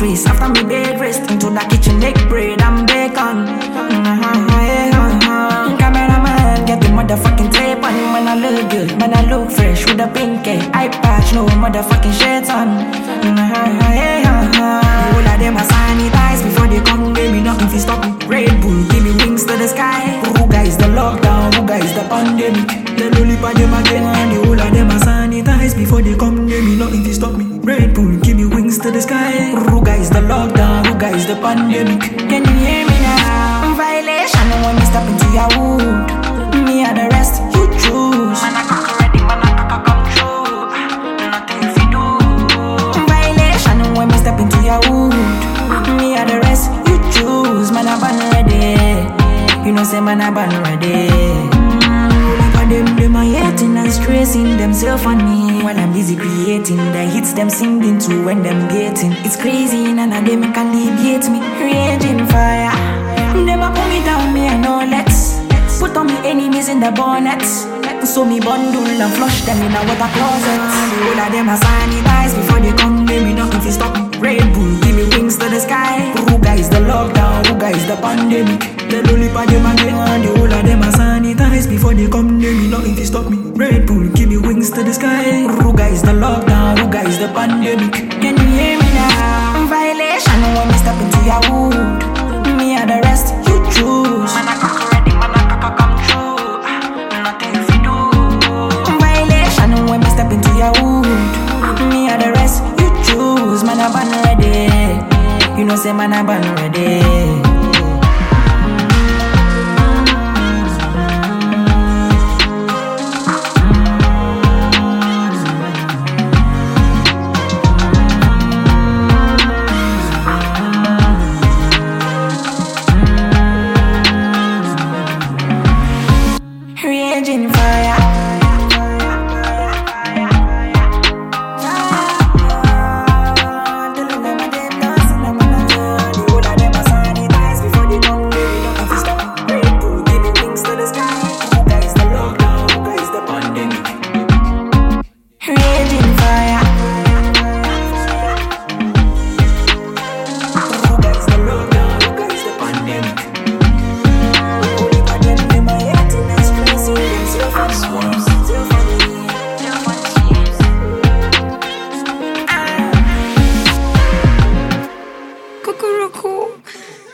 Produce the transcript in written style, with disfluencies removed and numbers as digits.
stress after me bed rest. Into the kitchen make bread and bacon. Cameraman, get the motherfucking tape on. Man, I look good, man, I look fresh with a pink eye patch, no motherfucking shades on. All of them are sanitized before they come. Give me nothing to stop me. Red Bull, give me wings to the sky. Ruga is the lockdown, Ruga is the pandemic. Then only by them again, and the whole of them are sanitized before they come. Give me nothing to stop me. Red Bull, give me wings to the sky. Ruga is the lockdown, Ruga is the pandemic. Can you hear me now? Violation when me step into your wood. Me and the rest, you choose. Man, I cock already, man, I come true. Nothing if you do. Violation when me step into your wood. Me and the rest, you choose. Man, I ban ready. You know, say man, I ban ready. Them are hating and stressing themselves on me while I'm busy creating the hits them singing to when them getting. It's crazy, none of them can alleviate me. Raging fire, them a put me down, me and no let's put on me enemies in the bonnets. So me bundle and flush them in a water closet. All of them are sanitized before they come. Give me nothing to stop me. Red Bull, give me wings to the sky. Ruga is the lockdown, Ruga is the pandemic. Then only by them again, and the whole of them are sanitized before they come. Give me nothing to stop me. Red Bull, give me wings to the sky. Ruga is the lockdown, Ruga is the pandemic. Can you hear me now? Violation when me step into your wood. Me and the rest, you choose. Man, I cock already, man, I come true. Nothing if you do. Violation when me step into your wood. Me and the rest, you choose. Man, I ban ready. You know, say man, I ban ready. Raging fire. Cuckoo.